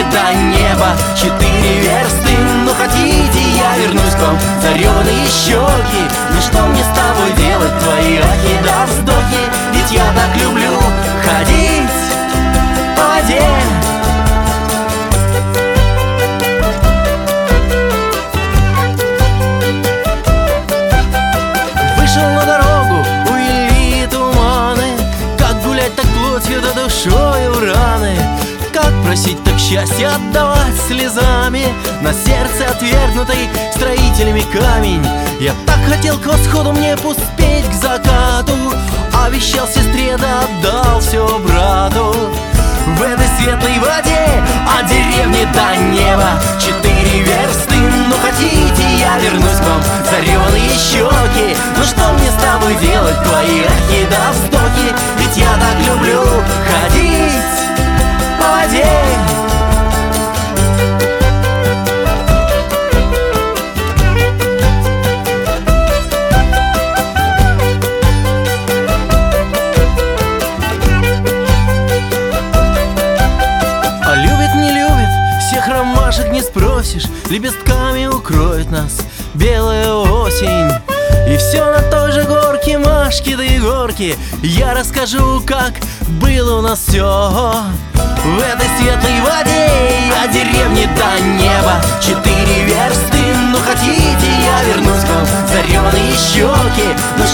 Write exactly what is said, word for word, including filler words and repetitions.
до неба четыре версты. Но хотите, я вернусь к вам, зареванные щеки. Ну что мне с тобой делать, твои ахи да вздохи? Ведь я так люблю ходить по воде. Вышел на дорогу, увели туманы. Как гулять, так плотью да душою раны. Как просить, так счастье отдавать слезами. На сердце отвергнутый строителями камень. Я так хотел к восходу мне поспеть к закату. Обещал сестре, да отдал все брату. В этой светлой воде от деревни до неба четыре версты. Но хотите, я вернусь к вам, зареванные щеки. Ну что мне с тобой делать, твои ахи да вздохи? Ведь я так люблю ходить по воде. А любит, не любит, всех ромашек не спросишь. Лепестками укроет нас белая осень. И все на той же горке, Машки да Егорки. Я расскажу, как было у нас все. В этой светлой воде от деревни до неба четыре версты. Ну хотите, я вернусь к вам, зареванные щеки. Ну